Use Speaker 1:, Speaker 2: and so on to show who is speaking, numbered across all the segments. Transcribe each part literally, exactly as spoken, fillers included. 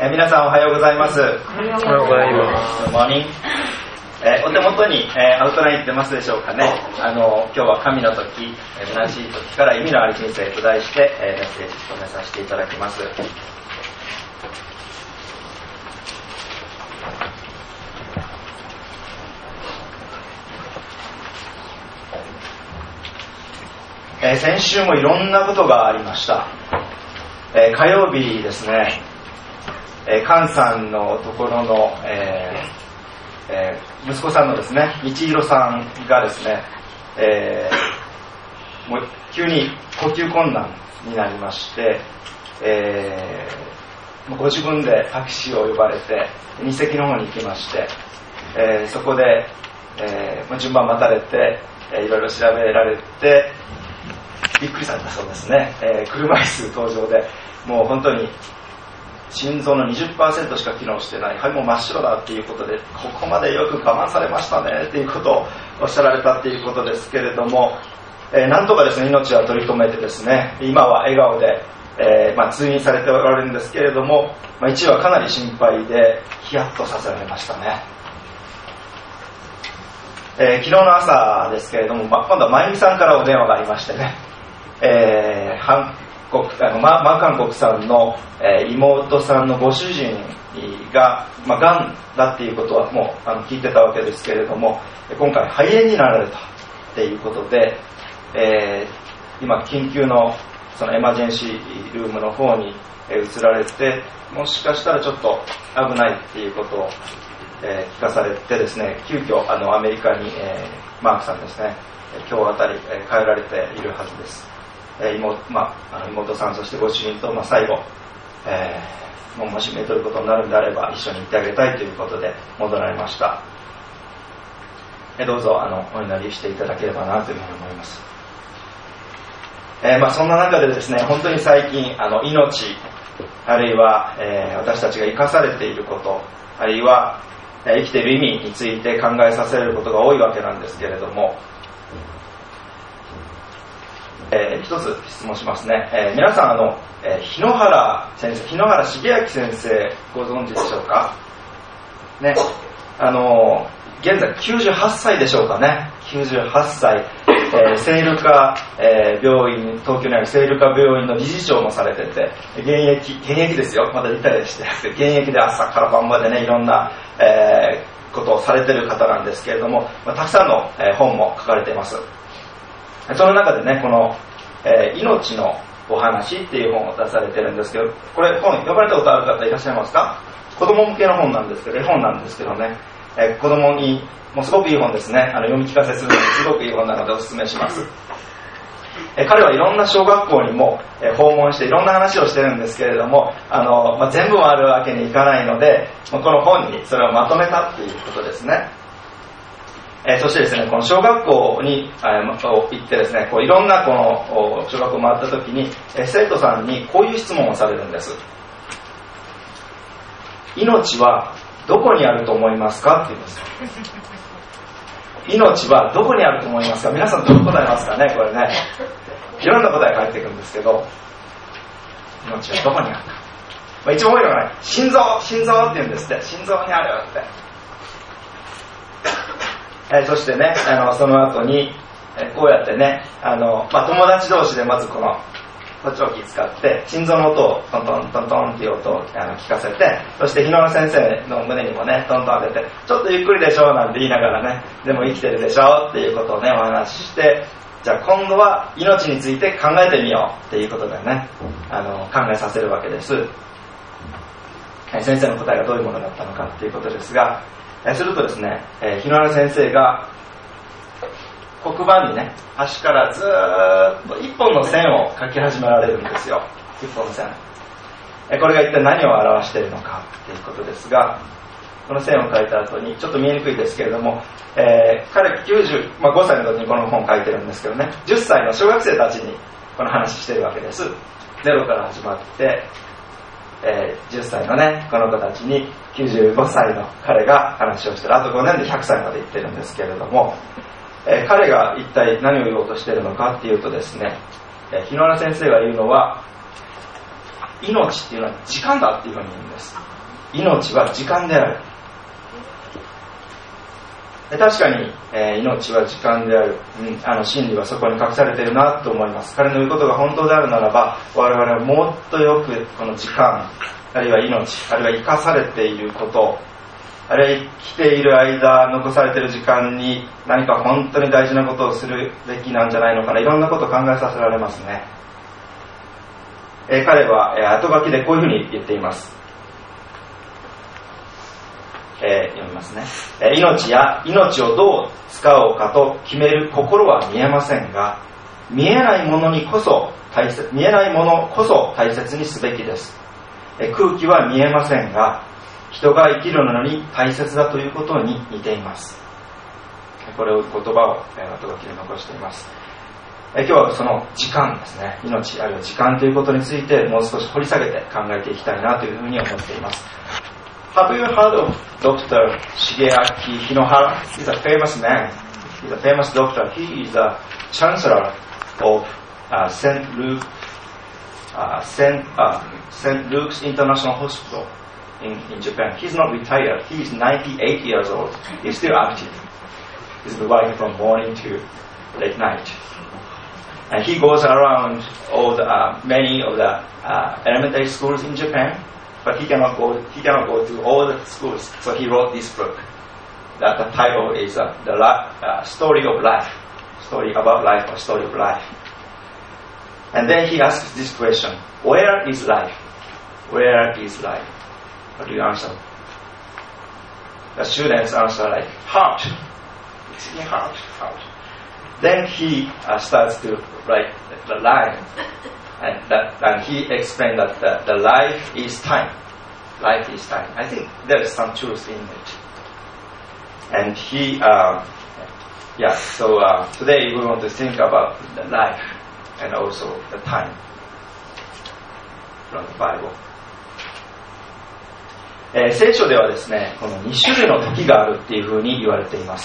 Speaker 1: えー、皆さんおはようございます。おはよ
Speaker 2: うございます。
Speaker 1: モーニング。えー、お手元に、えー、アウトライン出ますでしょうかね。あの今日は神の時、えー、虚しい時から意味のある人生と題して、えー、メッセージを務めさせていただきます。えー、先週もいろんなことがありました。えー、火曜日ですね、えー、菅さんのところの、えーえー、息子さんのですね、道弘さんがですね、えー、もう急に呼吸困難になりまして、えー、ご自分でタクシーを呼ばれて二席の方に行きまして、えー、そこで、えー、順番待たれて、えー、いろいろ調べられてびっくりされたそうですね。えー、車椅子登場で、もう本当に心臓の にじゅっパーセント しか機能してない、はい、もう真っ白だっていうことで、ここまでよく我慢されましたねっていうことをおっしゃられたっていうことですけれども、えー、なんとかですね、命は取り留めてですね、今は笑顔で、えーまあ、通院されておられるんですけれども、まあ、一話かなり心配でヒヤッとさせられましたね。えー、昨日の朝ですけれども、まあ、今度はまゆみさんからお電話がありましてね、えー、韓国あのママ韓国さんの、えー、妹さんのご主人が、まあ、がんだっていうことはもうあの聞いてたわけですけれども、今回肺炎になられたっていうことで、えー、今緊急のそのエマージェンシールームの方に移られて、もしかしたらちょっと危ないっていうことを、えー、聞かされてですね、急遽あのアメリカに、えー、マークさんですね、今日あたり、えー、帰られているはずです。えー 妹, まあ、妹さん、そしてご主人と、まあ、最後、えー、も, もしめとることになるんであれば一緒に行ってあげたいということで戻られました。えー、どうぞあのお祈りしていただければなというふうに思います。えーまあ、そんな中でですね、本当に最近あの命、あるいは、えー、私たちが生かされていること、あるいは、えー、生きている意味について考えさせられることが多いわけなんですけれども、えー、一つ質問しますね。えー、皆さんあの、えー、日野原先生、日野原重明先生ご存知でしょうかね。あのー、現在きゅうじゅうはっさいでしょうかね。きゅうじゅうはっさい、えー、聖路加、えー、病院、東京にある聖路加病院の理事長もされてて、現役現役ですよ、まだリタイアしてなくて、現役で朝から晩までね、いろんな、えー、ことをされてる方なんですけれども、まあ、たくさんの、えー、本も書かれています。その中でね、この、えー、命のお話っていう本を出されてるんですけど、これ本読まれたことある方いらっしゃいますか？子供向けの本なんですけど、絵本なんですけどね、えー、子供にもうすごくいい本ですね。あの読み聞かせするのにすごくいい本なのでお勧めします。えー、彼はいろんな小学校にも、えー、訪問していろんな話をしてるんですけれども、あの、まあ、全部あるわけにいかないので、この本にそれをまとめたっていうことですね。えー、そしてですね、この小学校に、えー、行ってですね、こういろんなこの小学校を回った時に、えー、生徒さんにこういう質問をされるんです。命はどこにあると思いますかって言うんです。命はどこにあると思いますか？皆さんどう答えますかね、これね。いろんな答え返ってくるんですけど、命はどこにあるか。まあ、一番多いのがね、心臓、心臓って言うんですって。心臓にあるって。えー、そしてね、あのその後に、えー、こうやってね、あの、まあ、友達同士でまずこの補聴器使って心臓の音をトントントントンっていう音をあの聞かせて、そして日野先生の胸にもねトントン当てて、ちょっとゆっくりでしょなんて言いながらね、でも生きてるでしょっていうことをねお話しして、じゃあ今度は命について考えてみようっていうことでね、あの考えさせるわけです。えー、先生の答えがどういうものだったのかっていうことですが、するとですね、えー、日野先生が黒板にね、端からずーっと一本の線を書き始められるんですよ。一本の線。えー、これが一体何を表しているのかということですが、この線を書いた後に、ちょっと見えにくいですけれども、えー、彼きゅうじゅう、まあ、ごさいの時にこの本を書いてるんですけどね、じゅっさいの小学生たちにこの話してるわけです。ゼロから始まって、えー、じゅっさいのねこの子たちにきゅうじゅうごさいの彼が話をしてる。あとごねんでひゃくさいまで行ってるんですけれども、えー、彼が一体何を言おうとしているのかっていうとですね、えー、日野先生が言うのは、 命っていうのは時間だっていうふうに言うんです。命は時間である。で確かに、えー、命は時間である、うん、あの真理はそこに隠されているなと思います。彼の言うことが本当であるならば、我々はもっとよくこの時間、あるいは命、あるいは生かされていること、あるいは生きている間残されている時間に何か本当に大事なことをするべきなんじゃないのかな、いろんなことを考えさせられますね。えー、彼は、えー、後書きでこういうふうに言っています。えー、読みますね、えー、命や命をどう使おうかと決める心は見えませんが、見えないものにこそ大切見えないものこそ大切にすべきです。えー、空気は見えませんが人が生きるのに大切だということに似ています。これを言葉を、えー、後書きで残しています。えー、今日はその時間ですね、命あるいは時間ということについてもう少し掘り下げて考えていきたいなというふうに思っています。Have you heard of Doctor Shigeaki Hinohara? He's a famous man. He's a famous doctor. He is a chancellor of uh, Saint Luke, uh, Saint, uh, Saint Luke's International Hospital in, in Japan. He's not retired. He is ninety-eight years old. He's still active. He's been working from morning to late night. And he goes around all the, uh, many of the uh, elementary schools in Japan.But he cannot go. He cannot go to all the schools. So he wrote this book. That the title is uh, the uh, Story of Life, Story about Life or Story of Life. And then he asks this question: Where is life? Where is life? What do you answer? The students answer like heart. It's in heart, heart. Then he uh, starts to write the line. And, that, and he explained that the, the life is time. Life is time. I think there is some truth in it. And he, uh, yeah, so uh, today we want to think about the life and also the time from the Bible. えー、聖書ではですね、このに種類の時があるっていうふうに言われています。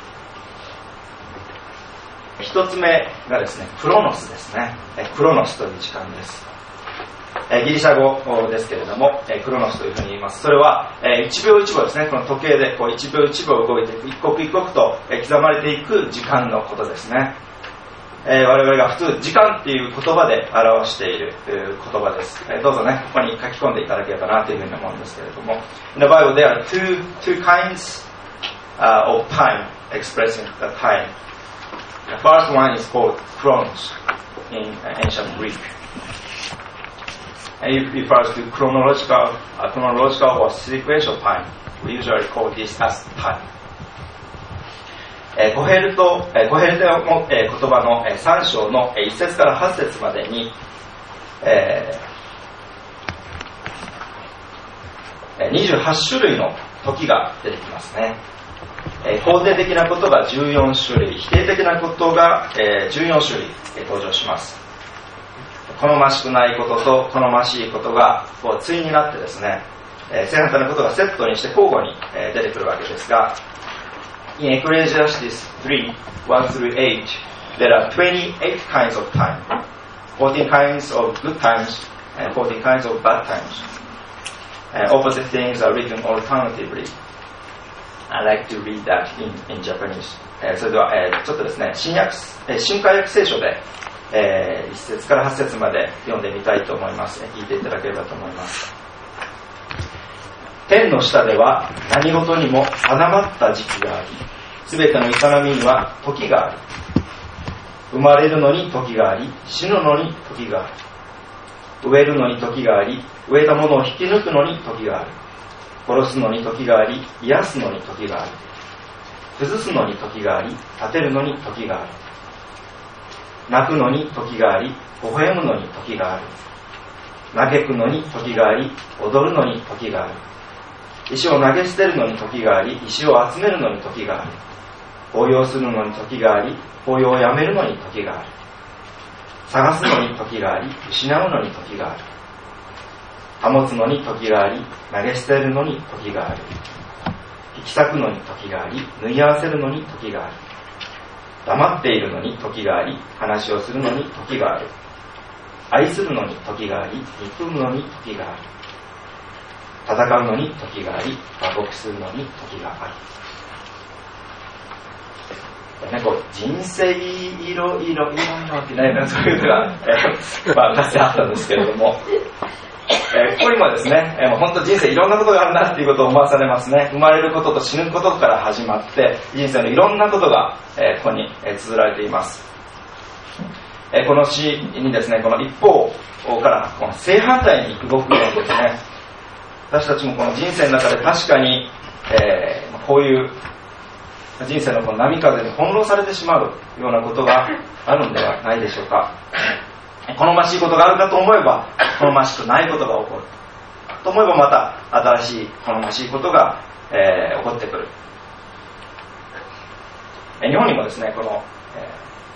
Speaker 1: 一つ目がですね、クロノスですね。クロノスという時間です。ギリシャ語ですけれども、クロノスというふうに言います。それは一秒一秒ですね、この時計でこう一秒一秒動いていく、一刻一刻と刻まれていく時間のことですね。我々が普通時間っていう言葉で表している言葉です。どうぞね、ここに書き込んでいただければなというふうに思うんですけれども、In the Bible there are two, two kinds of time expressing the time.The first one is called chronos in ancient Greek. And it refers to chronological, uh, chronological or sequential time. We usually call this as time. えー、コヘルト、えー、コヘルトの、えー、言葉の、えー、さん章の、えー、いち節からはち節までに、えー、にじゅうはち種類の時が出てきますね。えー、肯定的なことがじゅうよん種類、否定的なことが、えー、じゅうよん種類、えー、登場します。好ましくないことと好ましいことがこう対になってですね、えー、正反対のことがセットにして交互に、えー、出てくるわけですが、In Ecclesiastes three, one through eight, there are twenty-eight kinds of time, fourteen kinds of good times, and fourteen kinds of bad times. And opposite things are written alternatively.I like to read that in, in Japanese. えー、それでは、えー、ちょっとですね、新約、えー、新海訳聖書で、えー、いち節からはち節まで読んでみたいと思います。聞いていただければと思います。天の下では何事にも定まった時期があり、すべての営みには時がある。生まれるのに時があり、死ぬのに時がある。植えるのに時があり、植えたものを引き抜くのに時がある。殺すのに時があり、癒すのに時がある。崩すのに時があり、立てるのに時がある。泣くのに時があり、微笑むのに時がある。嘆くのに時があり、踊るのに時がある。石を投げ捨てるのに時があり、石を集めるのに時がある。抱擁するのに時があり、抱擁をやめるのに時がある。探すのに時があり、失うのに時がある。保つのに時があり、投げ捨てるのに時がある。引き裂くのに時があり、縫い合わせるのに時がある。黙っているのに時があり、話をするのに時がある。 愛するのに時があり、憎むのに時があり、戦うのに時があり、和睦するのに時があり。ね、こう人生いろいろいろいろってね、そういうのが、えー、まあかつてあったんですけれども、えー、ここにもですね、えー、もう本当人生いろんなことがあるなっていうことを思わされますね。生まれることと死ぬことから始まって人生のいろんなことが、えー、ここに、えー、綴られています。えー、この詩にですね、この一方からこの正反対に動くようにですね、私たちもこの人生の中で確かに、えー、こういう人生のこの波風に翻弄されてしまうようなことがあるんではないでしょうか。好ましいことがあるかと思えば好ましくないことが起こると思えばまた新しい好ましいことが、えー、起こってくる。え日本にもですね、この、え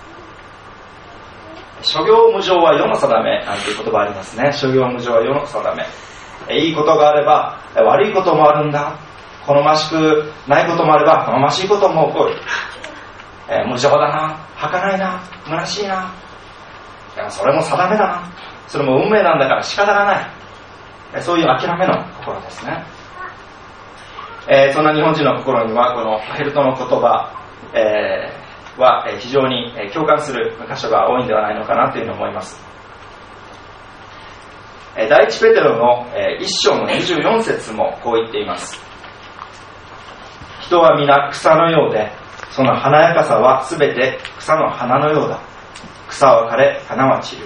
Speaker 1: ー、諸行無常は世の定めなんていう言葉ありますね。諸行無常は世の定め。えいいことがあれば悪いこともあるんだ。好ましくないこともあれば好ましいことも起こる。えー、無常だな、儚いな、虚しいな、いやそれも定めだな、それも運命なんだから仕方がない、えー、そういう諦めの心ですね。えー、そんな日本人の心にはこのヘルトの言葉、えー、は非常に共感する箇所が多いんではないのかなというふうに思います。えー、第一ペテロの、えー、一章のにじゅうよん節もこう言っています。人は皆草のようで、その華やかさはすべて草の花のようだ。草は枯れ、花は散る。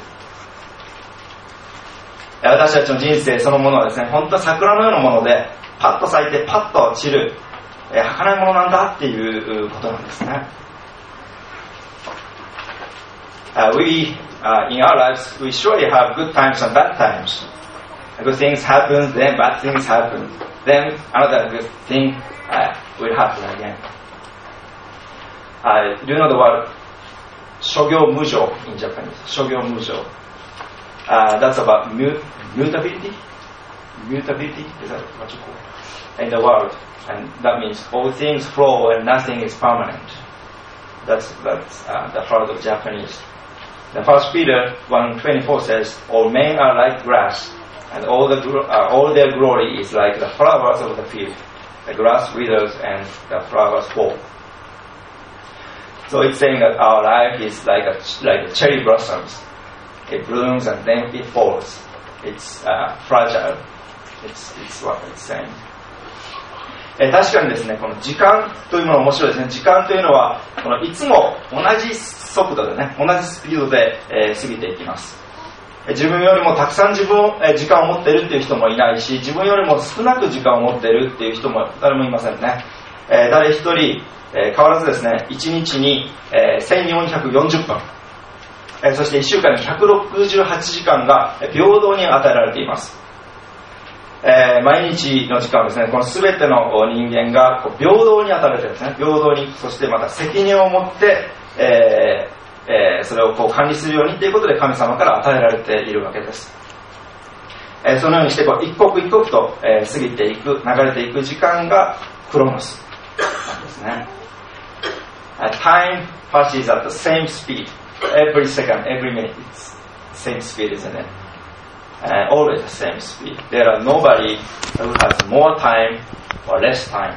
Speaker 1: 私たちの人生そのものはですね、本当は桜のようなもので、パッと咲いてパッと散る、えー、儚いものなんだっていうことなんですね。Uh, we, uh, in our lives, we surely have good times and bad times. Good things happen, then bad things happen. Then another good thing uh, will happen again. Uh, do you know the word 諸行無常 in Japanese? 諸行無常. Uh, that's about mut- mutability. Mutability is that what you call it? In the world, and that means all things flow and nothing is permanent. That's that's uh, the heart of Japanese. The First Peter one twenty-four says, "All men are like grass, and all the uh, all their glory is like the flowers of the field. The grass withers and the flowers fall." So it's saying that our life is like a like cherry blossoms. It blooms and then it falls. It's uh, fragile. It's it's what it's saying. え確かにですね、この時間というもの面白いですね。時間というのはこのいつも同じ速度でね、同じスピードで、えー、過ぎていきます。自分よりもたくさん自分、えー、時間を持っているっていう人もいないし、自分よりも少なく時間を持っているっていう人も誰もいませんね。えー、誰一人、えー、変わらずですね、いちにちに、えー、せんよんひゃくよんじゅっぷん、えー、そしていっしゅうかんにひゃくろくじゅうはちじかんが平等に与えられています。えー、毎日の時間はですね、この全ての人間がこう平等に与えられているんですね。平等に、そしてまた責任を持って、えーえー、それをこう管理するようにということで神様から与えられているわけです。えー、そのようにしてこう一刻一刻と、えー、過ぎていく、流れていく時間がクロノスなんですね。Uh, time passes at the same speed. Every second, every minute, it's the same speed, isn't it?Uh, always the same speed. There are nobody who has more time or less time.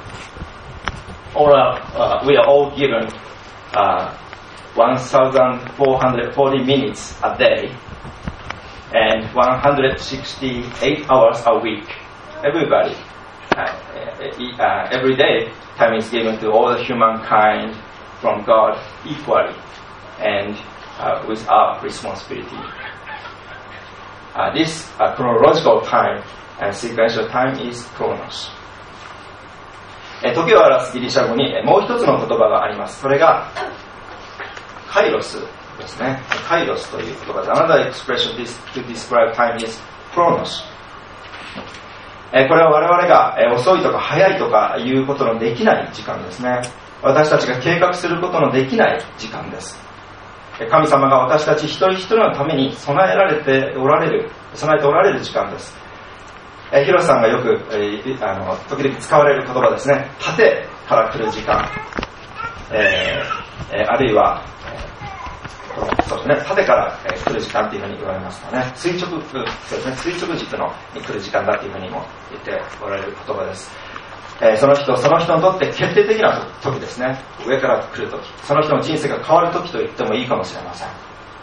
Speaker 1: Or uh, we are all given uh, one thousand four hundred forty minutes a day and one hundred sixty-eight hours a week. Everybody, uh, uh, every day, time is given to all the humankind from God equally and uh, without responsibility.Uh, this uh, chronological time and sequential time is chronos. え時を表すギリシャ語にもう一つの言葉があります。それがカイロスですね。カイロスという言葉で Another expression to describe time is chronos. えこれは我々がえ遅いとか早いとかいうことのできない時間ですね。私たちが計画することのできない時間です。神様が私たち一人一人のために備えられておられる、備えておられる時間です。えヒロさんがよく、えー、あの時々使われる言葉ですね。盾から来る時間、えーえー、あるいは、えー、 そうですね、縦から来る時間っていうふうに言われますからね、垂直、そうですね、垂直軸のに来る時間だっていうふうにも言っておられる言葉です。えー、その人、その人にとって決定的な時ですね、上から来る時、その人の人生が変わる時と言ってもいいかもしれません。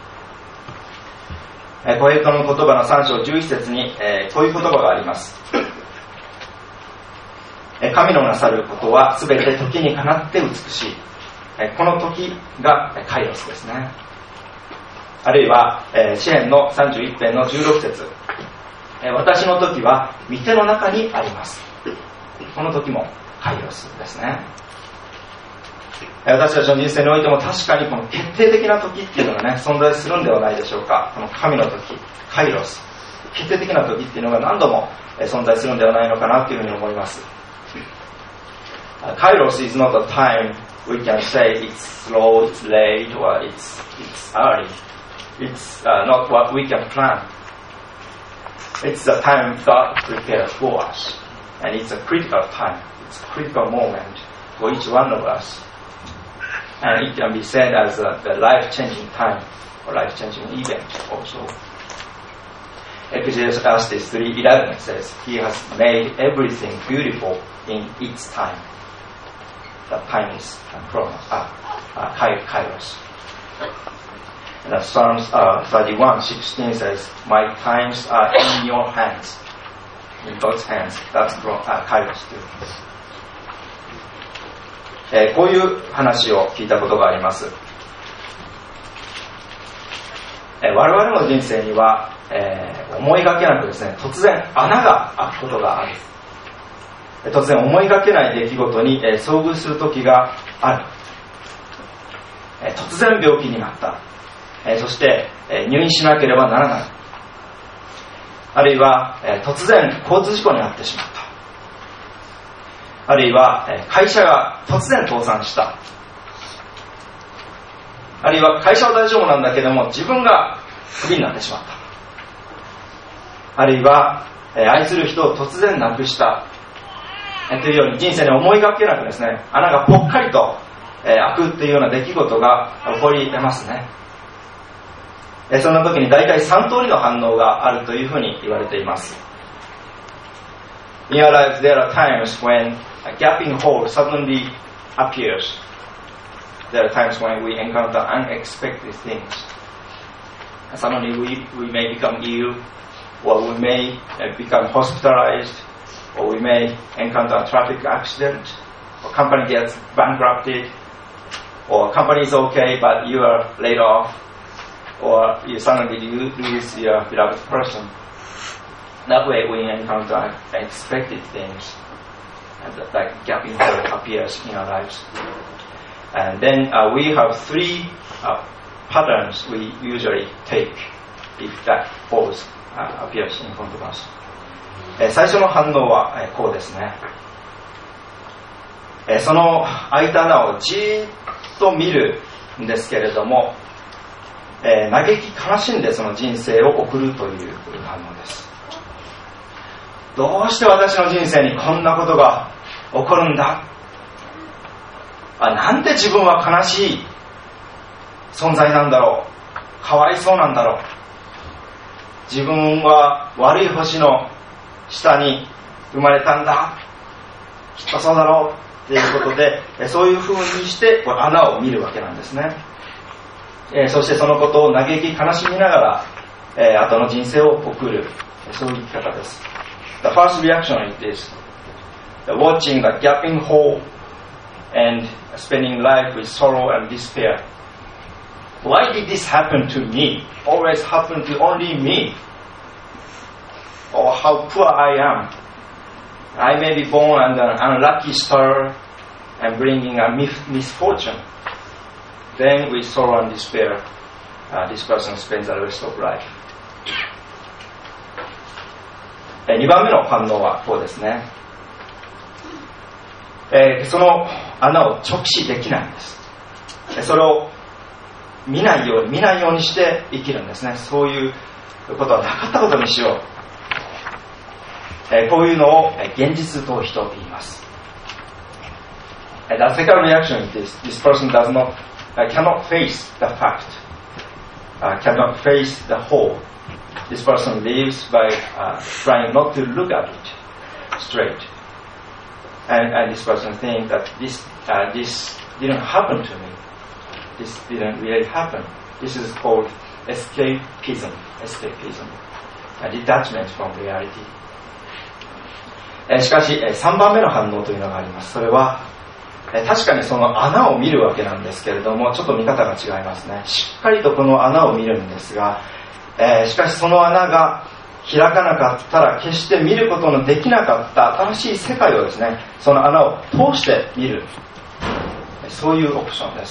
Speaker 1: えー、コヘレトの言葉のさん章じゅういち節に、えー、こういう言葉があります。えー、神のなさることはすべて時にかなって美しい。えー、この時がカイロスですね。あるいは、えー、詩編のさんじゅういち編のじゅうろく節、えー、私の時は御手の中にあります。この時もカイロスですね。えー、私たちの人生においても確かにこの決定的な時っていうのがね、存在するんではないでしょうか。この神の時、カイロス、決定的な時っていうのが何度も、えー、存在するんではないのかなというふうに思います。カイロス is not a time we can say it's slow, it's late, or it's, it's early.It's uh, not what we can plan. It's the time God prepared for us. And it's a critical time. It's a critical moment for each one of us. And it can be said as a, the life-changing time or life-changing event also. Ecclesiastes three eleven says, He has made everything beautiful in its time. The time is chronos, uh, uh, kairos.And Psalms uh, thirty-one sixteen says, My times are in your hands, in God's hands. That's from uh, Kairos too. えー、こういう話を聞いたことがあります。えー、我々の人生には、えー、思いがけなくですね、突然穴が開くことがある。突然思いがけない出来事に、えー、遭遇する時がある。えー、突然病気になった。えー、そして、えー、入院しなければならない。あるいは、えー、突然交通事故に遭ってしまった。あるいは、えー、会社が突然倒産した。あるいは会社は大丈夫なんだけども自分がクビになってしまった。あるいは、えー、愛する人を突然亡くした、えー、というように人生に思いがけなくですね、穴がぽっかりと、えー、開くっていうような出来事が起こり得ますね。そんな時に大体さん通りの反応があるというふうに言われています。In your life, there are times when a gaping hole suddenly appears. There are times when we encounter unexpected things. Suddenly we, we may become ill, or we may become hospitalized, or we may encounter a traffic accident, or company gets bankrupted, or company is okay but you are laid off.Or you suddenly lose your beloved person. That way we encounter unexpected things, like gaping hole appears in our lives. And then uh, we have three uh, patterns we usually take if that pause uh, appears in front of us. え最初の反応は、えこうですね。えその開いた穴をじーっと見るんですけれども、えー、嘆き悲しんでその人生を送るという反応です。どうして私の人生にこんなことが起こるんだ。あ、なんで自分は悲しい存在なんだろう。かわいそうなんだろう。自分は悪い星の下に生まれたんだ。きっとそうだろうっていうことで、そういう風にしてこの穴を見るわけなんですね。えー、そしてそのことを嘆き悲しみながら、えー、後の人生を送る、そういう生き方です。The first reaction is watching the gaping hole and spending life with sorrow and despair. Why did this happen to me? Always happen to only me. Or how poor I am. I may be born under an unlucky star and bringing a misfortune.Then with sorrow and despair, uh, this person spends the rest of life. にばんめの反応はこうですね。えー、その穴を直視できないんです。それを見ないように見ないようにして生きるんですね。そういうことはなかったことにしよう。えー、こういうのを現実逃避と言います。The second reaction is this person does not I cannot face the fact uh, cannot face the whole. This person lives by uh, trying not to look at it straight. And, and this person thinks that this, uh, this didn't happen to me. This didn't really happen. This is called escapism. Escapism. A detachment from reality. しかしさんばんめの反応というのがあります。それは確かにその穴を見るわけなんですけれども、ちょっと見方が違いますね。しっかりとこの穴を見るんですが、えー、しかしその穴が開かなかったら決して見ることのできなかった新しい世界をですね、その穴を通して見る、そういうオプションです。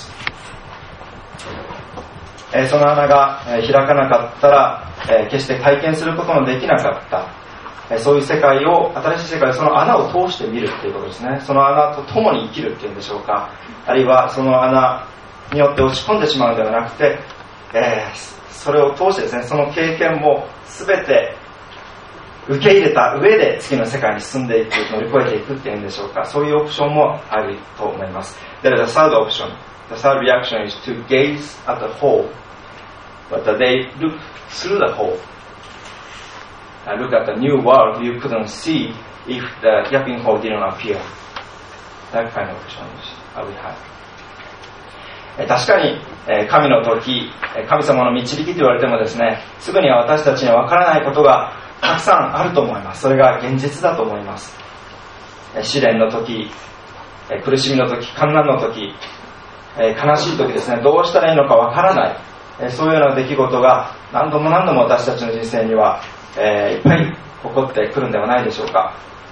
Speaker 1: えー、その穴が開かなかったら、えー、決して体験することのできなかった、えー、そういう世界を、新しい世界をその穴を通して見るっていうことですね。その穴と共に生きるっていうんでしょうか、あるいはその穴によって落ち込んでしまうのではなくて、えー、それを通してですね、その経験も全て受け入れた上で次の世界に進んでいく、乗り越えていくっていうんでしょうか、そういうオプションもあると思います。There is a third option. The third reaction is to gaze at the hole, but they look through the hole. Uh, look at the new world you couldn't see if the gaping hole didn't appear. That kind of option we have. 確かに神の時、神様の導きと言われてもですね、すぐには私たちには分からないことがたくさんあると思います。それが現実だと思います。試練の時、苦しみの時、患難の時、悲しい時ですね、どうしたらいいのか分からない、そういうような出来事が何度も何度も私たちの人生には、えー、いっぱい起こってくるんではないでしょうか。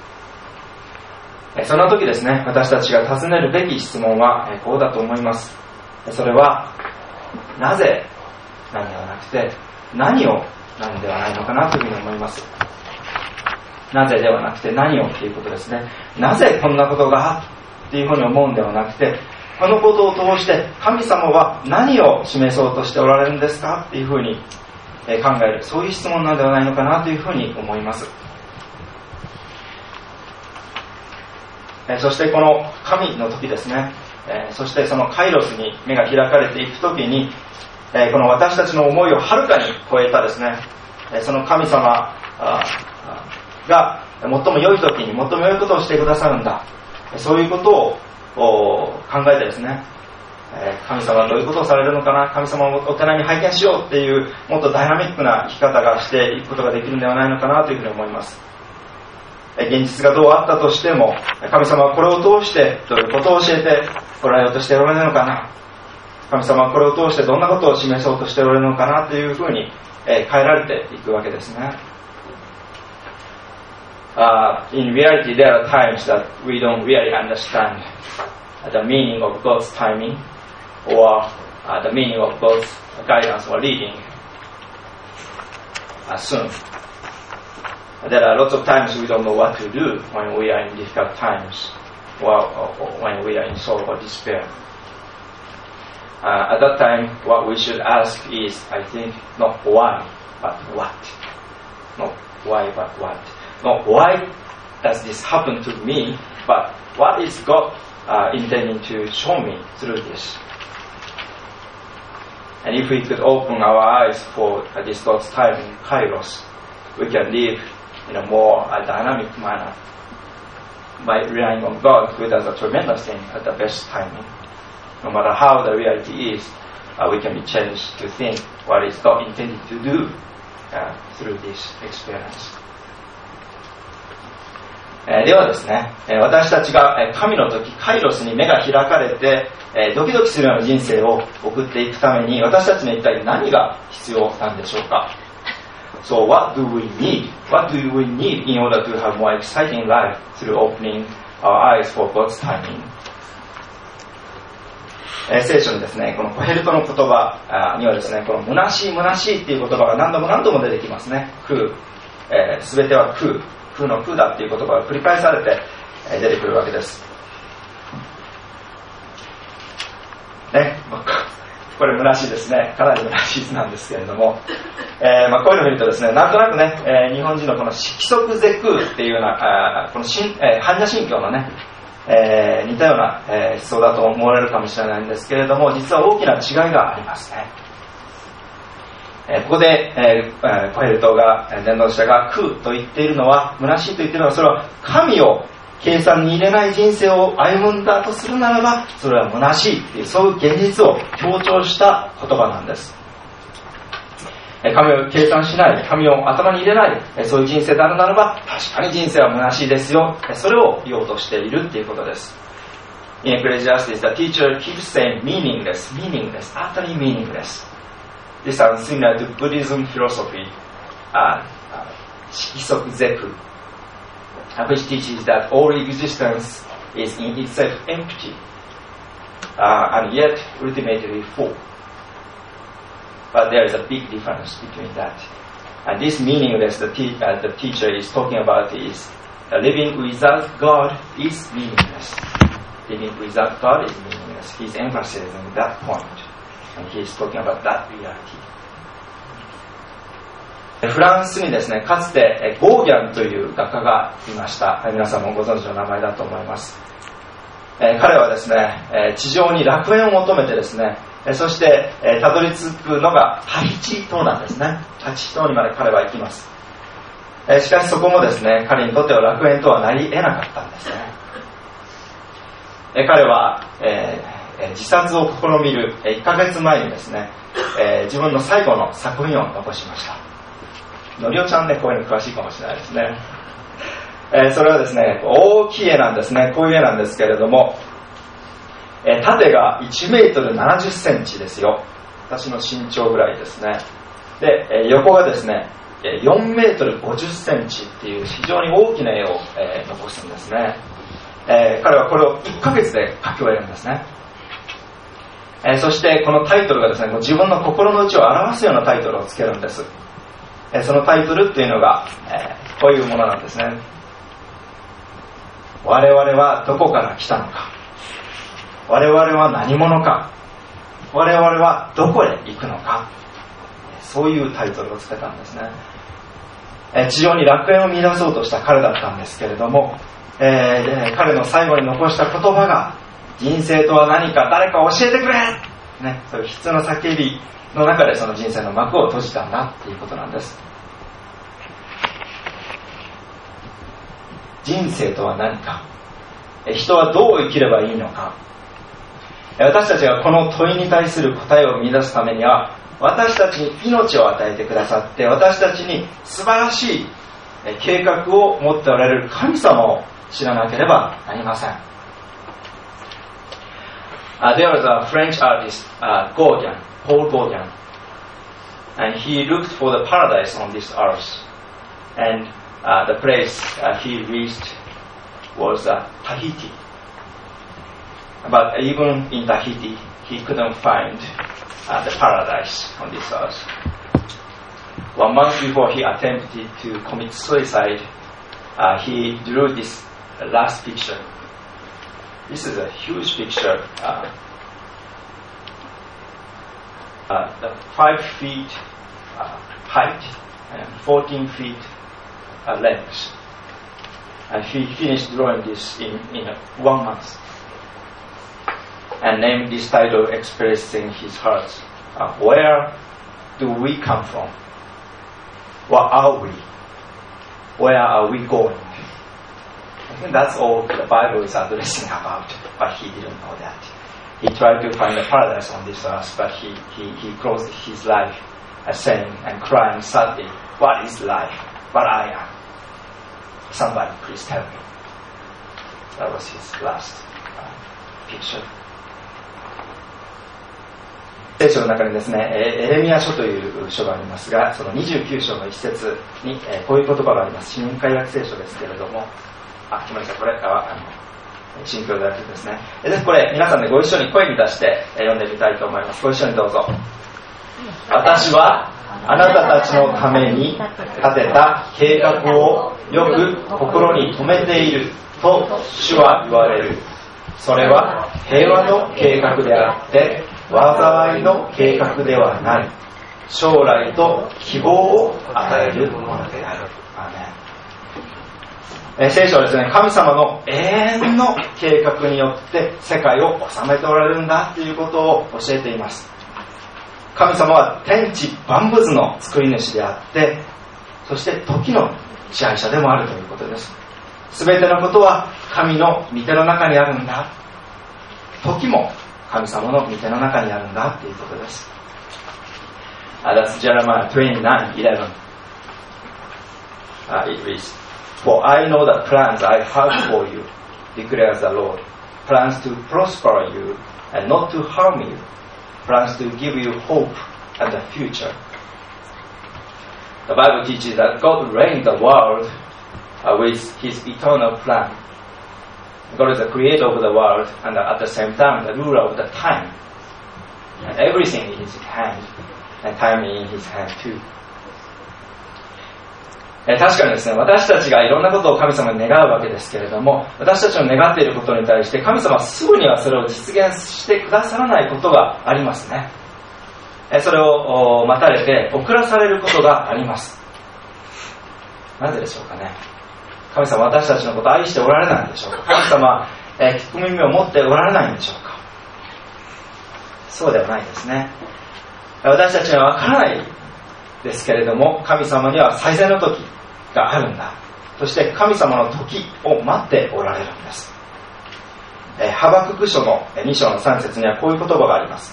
Speaker 1: そんな時ですね、私たちが尋ねるべき質問はこうだと思います。それはなぜなんではなくて何をなんではないのかなというふうに思います。なぜではなくて何をっていうことですね。なぜこんなことがっていうふうに思うんではなくて、このことを通して神様は何を示そうとしておられるんですかっていうふうに考える、そういう質問なんではないのかなというふうに思います。そしてこの神の時ですね、そしてそのカイロスに目が開かれていくときに、この私たちの思いをはるかに超えたですね、その神様が最も良いときに最も良いことをしてくださるんだ、そういうことを考えてですね、神様はどういうことをされるのかな、神様をお手並み拝見しようっていうもっとダイナミックな生き方がしていくことができるんではないのかなというふうに思います。現実がどうあったとしても、神様はこれを通してどういうことを教えておられようとしておられるのかな、神様はこれを通してどんなことを示そうとしておられるのかなというふうに変えられていくわけですね。Uh, in reality, there are times that we don't really understand the meaning of God's timing or uh, the meaning of God's guidance or leading uh, soon. There are lots of times we don't know what to do when we are in difficult times or, or, or when we are in sorrow or despair. Uh, at that time, what we should ask is, I think, not why, but what. Not why, but what. Not why does this happen to me, but what is God uh, intending to show me through this. And if we could open our eyes for uh, this God's timing, Kairos, we can live in a more uh, dynamic manner by relying on God, who does a tremendous thing at the best timing. No matter how the reality is, uh, we can be changed to think what is God intended to do uh, through this experience. えー、ではですね、えー、私たちが神の時カイロスに目が開かれて、えー、ドキドキするような人生を送っていくために私たちに一体何が必要なんでしょうか。So what do we need? What do we need in order to have more exciting life through opening our eyes for God's timing? えー、聖書にですね、このコヘルトの言葉にはですね、この虚しい虚しいっていう言葉が何度も何度も出てきますね。空、えー、全ては空。空の空だっていう言葉が繰り返されて出てくるわけです。ね、これ虚しいですね。かなり虚しい図なんですけれども、えーまあ、こういうのを見るとですね、なんとなくね、えー、日本人のこの色即是空っていうような、あこの新、えー、般若心経のね、えー、似たような、えー、思想だと思われるかもしれないんですけれども、実は大きな違いがありますね。 えここで、えー、コヘルトが伝道者が空と言っているのは、虚しいと言っているのは、それは神を計算に入れない人生を歩んだとするならば、それは虚しいという、そういう現実を強調した言葉なんです。神を計算しない、神を頭に入れない、そういう人生であるならば、確かに人生は虚しいですよ。それを言おうとしているということです。In Ecclesiastes, the teacher keeps saying meaningless, meaningless, utterly meaningless. This sounds similar to Buddhism philosophy, uh, uh, Shikisoku Zeku, which teaches that all existence is in itself empty, uh, and yet ultimately full.But there is a big difference between that. And this meaningless the, te- uh, the teacher is talking about is uh, living without God is meaningless. Living without God is meaningless. He's emphasizing that point. And he's talking about that reality. フランスにですね、かつてゴーギャンという画家がいました。皆さんもご存知の名前だと思います。えー、彼はですね、えー、地上に楽園を求めてですね、そして、えー、たどり着くのがタヒチ島なんですね。タヒチ島にまで彼は行きます。えー、しかしそこもですね、彼にとっては楽園とはなり得なかったんですね。えー、彼は、えー、自殺を試みるいっかげつまえにですね、えー、自分の最後の作品を残しました。のりおちゃんね、こういうの詳しいかもしれないですね。えー、それはですね、大きい絵なんですね。こういう絵なんですけれども、えー、縦がいちメートルななじゅっセンチですよ。私の身長ぐらいですね。で、えー、横がですね、よんメートルごじゅっセンチっていう非常に大きな絵を、えー、残すんですね。えー、彼はこれをいっかげつで描き終えるんですね。えー、そしてこのタイトルがですね、もう自分の心の内を表すようなタイトルをつけるんです。えー、そのタイトルっていうのが、えー、こういうものなんですね。我々はどこから来たのか、我々は何者か、我々はどこへ行くのか、そういうタイトルをつけたんですね。え地上に楽園を見出そうとした彼だったんですけれども、えー、彼の最後に残した言葉が、人生とは何か誰か教えてくれ、ね、そういう悲痛な叫びの中でその人生の幕を閉じたんだっていうことなんです。人生とは何か、人はどう生きればいいのか、私たちがこの問いに対する答えを見出すためには、私たちに命を与えてくださって、私たちに素晴らしい計画を持っておられる神様を知らなければなりません。Uh, there was a French artist, uh, Gauguin, Paul Gauguin, and he looked for the paradise on this earth, and uh, the place uh, he reached was uh, Tahiti. But even in Tahiti, he couldn't find uh, the paradise on this earth. One month before he attempted to commit suicide, uh, he drew this last picture. This is a huge picture. Uh, uh, the five feet uh, height and fourteen feet uh, length. And he finished drawing this in, in a, one month. And named this title expressing his heart. Uh, where do we come from? What are we? Where are we going? I think that's all the Bible is addressing about, but he didn't know that. He tried to find a paradise on this earth, but he, he, he closed his life uh, saying and crying sadly, what is life? What I am? Somebody please tell me. That was his last uh, picture.聖書の中にですね、エレミヤ書という書がありますが、そのにじゅうきゅう章の一節にこういう言葉があります。新海訳聖書ですけれども、あ、ごめんなさい、これはあの新教大学ですね。ぜひこれ皆さんでご一緒に声に出して読んでみたいと思います。ご一緒にどうぞ。私はあなたたちのために立てた計画をよく心に留めていると主は言われる。それは平和の計画であって災いの計画ではない、将来と希望を与えるものである。アーメン。聖書はですね、神様の永遠の計画によって世界を治めておられるんだということを教えています。 神様は天地万物の作り主であって、そして時の支配者でもあるということです。すべてのことは神の御手の中にあるんだ。時も神様の御手の中にあるんだということです。Uh, that's Jeremiah twenty-nine eleven. Uh, it reads, For I know the plans I have for you, declares the Lord. Plans to prosper you and not to harm you. Plans to give you hope and a future. The Bible teaches that God reigned the world uh, with His eternal plan. God is the creator of the world and uh, at the same time the ruler of the time. And everything in His hand, and time in His hand too. え確かにですね、私たちがいろんなことを神様に願うわけですけれども、私たちの願っていることに対して神様はすぐにはそれを実現してくださらないことがありますね。えそれを待たれて遅らされることがあります。なぜでしょうかね。神様は私たちのことを愛しておられないんでしょうか。神様は、え聞く耳を持っておられないんでしょうか。そうではないですね。私たちには分からないですけれども、神様には最善の時があるんだ。そして神様の時を待っておられるんです。えハバクク書のに章のさん節にはこういう言葉があります。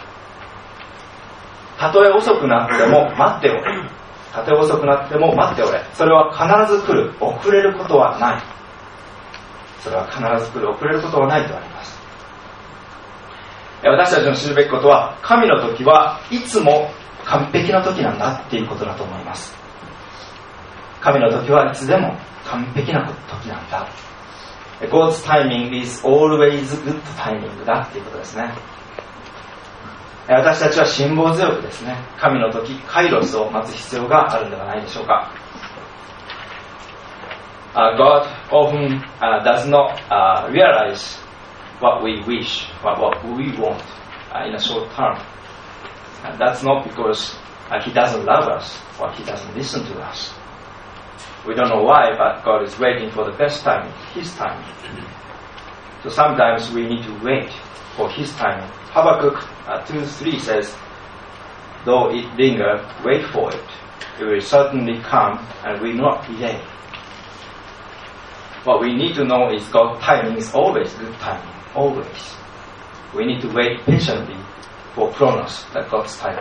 Speaker 1: たとえ遅くなっても待っておれ。たとえ遅くなっても待っておれ。それは必ず来る。遅れることはない。それは必ず来る。遅れることはないとあります。私たちの知るべきことは、神の時はいつも完璧な時なんだっていうことだと思います。神の時はいつでも完璧な時なんだ。God's timing is always good timing だっていうことですね。私たちは辛抱強くですね、神の時、カイロスを待つ必要があるのではないでしょうか。uh, God often、uh, does not、uh, realize what we wish, what, what we want、uh, in a short term. And that's not because、uh, He doesn't love us or He doesn't listen to us. We don't know why, but God is waiting for the best time, His time. So sometimes we need to wait for His time. Habakkuk、uh, two three says, Though it linger, wait for it. It will certainly come and will not delay. What we need to know is God's timing is always good timing. Always. We need to wait patiently for Chronos, that God's timing.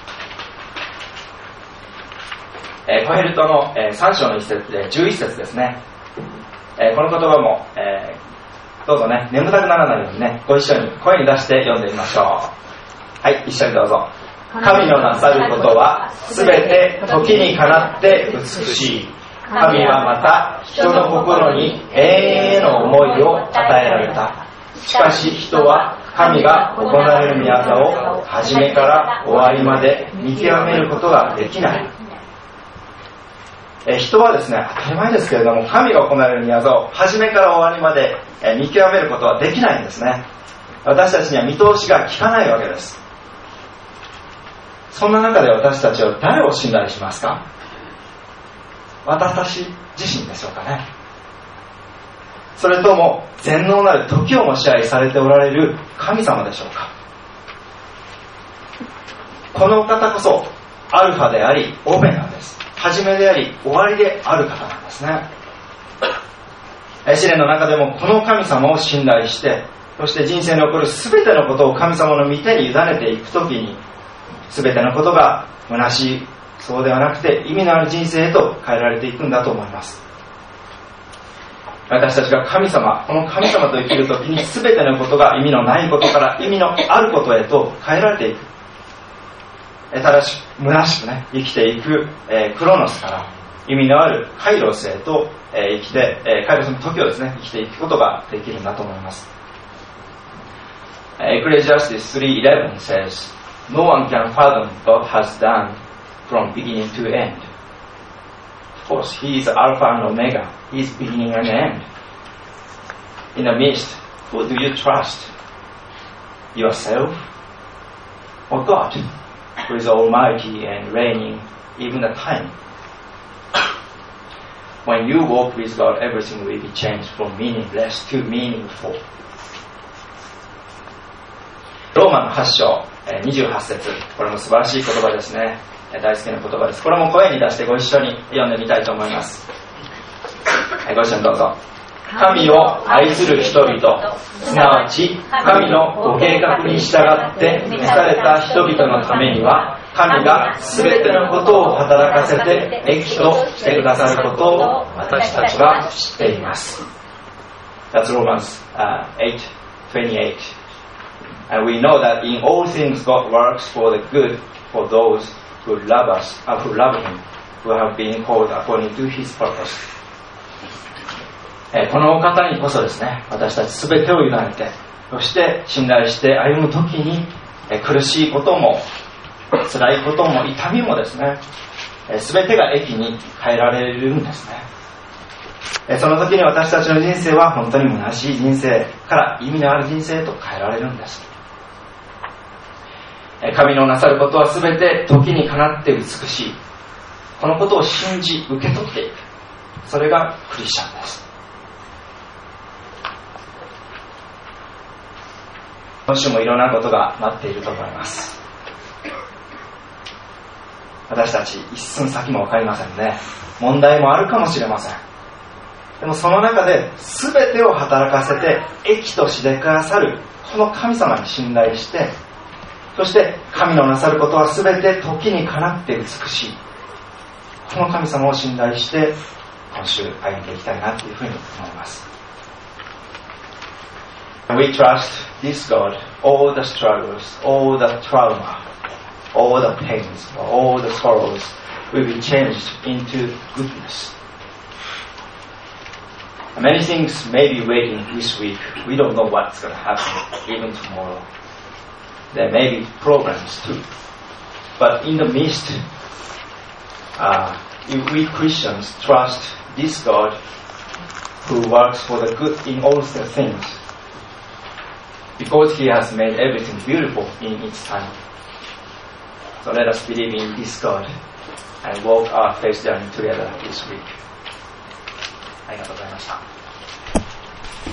Speaker 1: えー、コヘルトの、えー、さん章の一節でじゅういち節ですね。えー、この言葉も、えー、どうぞね、眠たくならないようにね、ご一緒に声に出して読んでみましょう。はい、一緒にどうぞ。神のなさることはすべて時にかなって美しい。神はまた人の心に永遠への思いを与えられた。しかし人は神が行われる御業を初めから終わりまで見極めることができない。え人はですね、当たり前ですけれども、神が行われる御業を初めから終わりまで見極めることはできないんですね。私たちには見通しが効かないわけです。そんな中で私たちは誰を信頼しますか？私自身でしょうかね。それとも全能なる時をも支配されておられる神様でしょうか。このお方こそアルファでありオメガです。始めであり終わりである方なんですね。試練の中でもこの神様を信頼して、そして人生に起こる全てのことを神様の御手に委ねていくときに、全てのことが虚しい、そうではなくて意味のある人生へと変えられていくんだと思います。私たちが神様、この神様と生きるときに全てのことが意味のないことから意味のあることへと変えられていく。正しく、虚しくね、生きていく、えー、クロノスから意味のあるカイロスへと、えー、生きて、えー、カイロスの時をですね、生きていくことができるんだと思います。Ecclesiastes three eleven says, No one can fathom what God has done from beginning to end. Of course, He is Alpha and Omega. He is beginning and end. In the midst, who do you trust? Yourself or God, who is almighty and reigning even the time? When you walk with God, everything will be changed from meaningless to meaningful. ローマのはち章にじゅうはち節、これも素晴らしい言葉ですね。大好きな言葉です。これも声に出してご一緒に読んでみたいと思います。ご一緒にどうぞ。神を愛する人々、すなわち神のご計画に従って召された人々のためには、神がすべてのことを働かせて益としてくださることを私たちは知っています。That's Romans、uh, eight twenty-eight. And we know that in all things God works for the good for those who love us, uh, who love Him, who have been called according to His purpose. このお方にこそですね、私たちすべてを委ねて、そして信頼して歩むときに、苦しいことも辛いことも痛みもですね、すべてが益に変えられるんですね。その時に私たちの人生は本当に虚しい人生から意味のある人生へと変えられるんです。神のなさることはすべて時にかなって美しい。このことを信じ受け取っていく。それがクリスチャンです。今週もいろんなことが待っていると思います。私たち一寸先も分かりませんね。問題もあるかもしれません。でもその中で全てを働かせて益としてくださるこの神様に信頼して、そして神のなさることは全て時にかなって美しい、この神様を信頼して今週歩んでいきたいなというふうに思います。We trust this God, all the struggles, all the trauma, all the pains, all the sorrows will be changed into goodness. Many things may be waiting this week. We don't know what's going to happen, even tomorrow. There may be problems too. But in the midst, uh, if we Christians trust this God who works for the good in all the things, because He has made everything beautiful in its time. So let us believe in this God and walk our faith journey together this week. ありがとうございました。